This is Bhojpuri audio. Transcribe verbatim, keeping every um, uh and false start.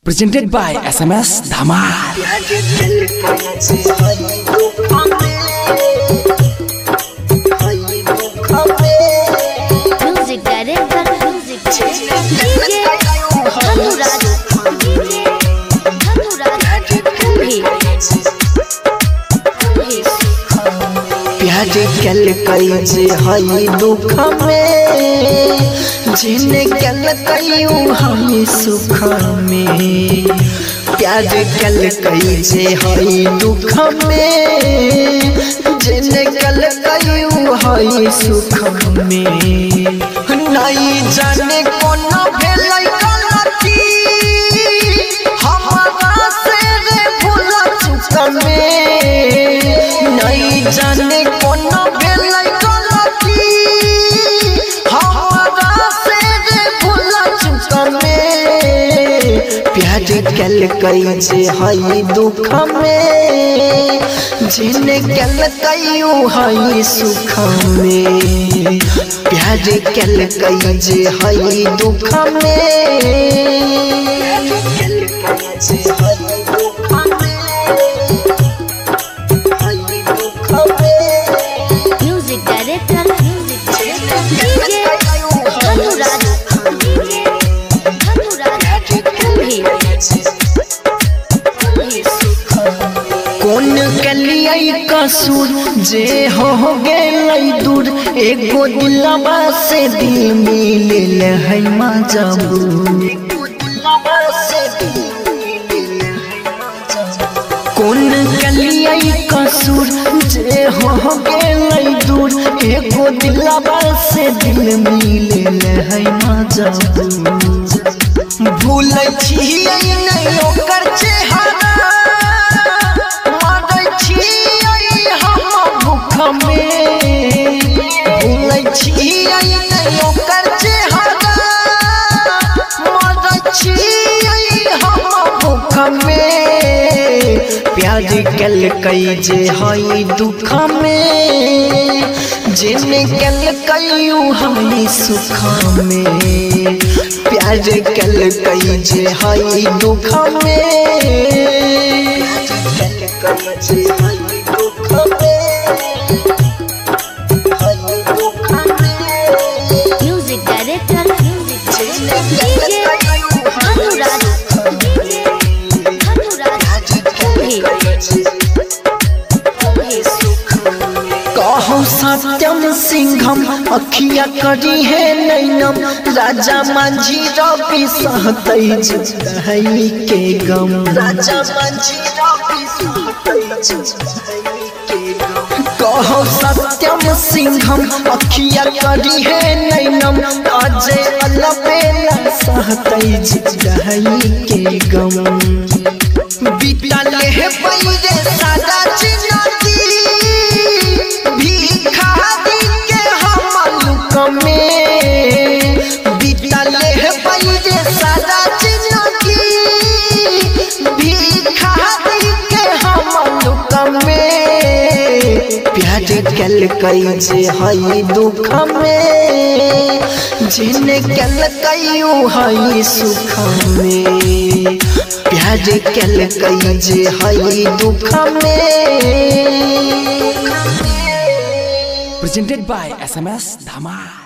Presented by S M S Dhamal. Music director, music D J Dhanuraj, D J Dhanuraj, Kumbhi, Kumbhi. प्यार कल कई जे हई दुख में जिन्हें कल कईऊ हई सुख में। प्यार कल कई जे हई दुख में जिन्हें कल कईऊ हई सुख में। नहीं जाने कौन भेलै गलती हमारा से रे भूला चुक में। नहीं जाने कौन भेलै गलती हमारा से रे भूला चुक में। प्यार कल कई जे हई दुख में जिन्हें कल कईऊ हई सुख में। प्यार कल कई जे हई दुख में। Music director, music director, D J Dhanuraj, D J Dhanuraj, Kumbhi, Kumbhi. कौन कलियाई कसूर जे हो गेलै दूर। एगो दिलवा से दिल मिलल है मजबूर। कौन कलियाई कसूर जे हो गेलै दूर। एगो दिलवा से दिल मिलल है मजबूर। भूलै छियै नहीं ओकर चेहरा मरै छियै हम भूख में। भूलै छियै नहीं ओकर चेहरा मरै छियै हम भूख में। प्यार कल कई जे हई दुख में जिन्हें कल कईऊ हई सुख में। प्यार कल कई जे हई दुख में। Music director, music director, D J Dhanuraj, D J Dhanuraj, Kumbhi, Kumbhi. कहू सत्यम सिंघम अखिया करी है नैनम। राजा माझी रवि सहतै जुदाई के गम। राजा माझी रवि सहतै के गम। कहू सत्यम सिंघम अखिया करी है नैनम। अजय अलबेला सहतै जुदाई के गम। बीतल है पईरे सादा जिंदगी भिखारी के हम लुक में। बीतल है पईरे सादा जिंदगी भिखारी के हम लुक में। प्यार कल कई जे हई दुख में जिन्हें कल कईऊ हई सुख में। प्यार कल कई जे हई दुख में। Presented by S M S Dhamal.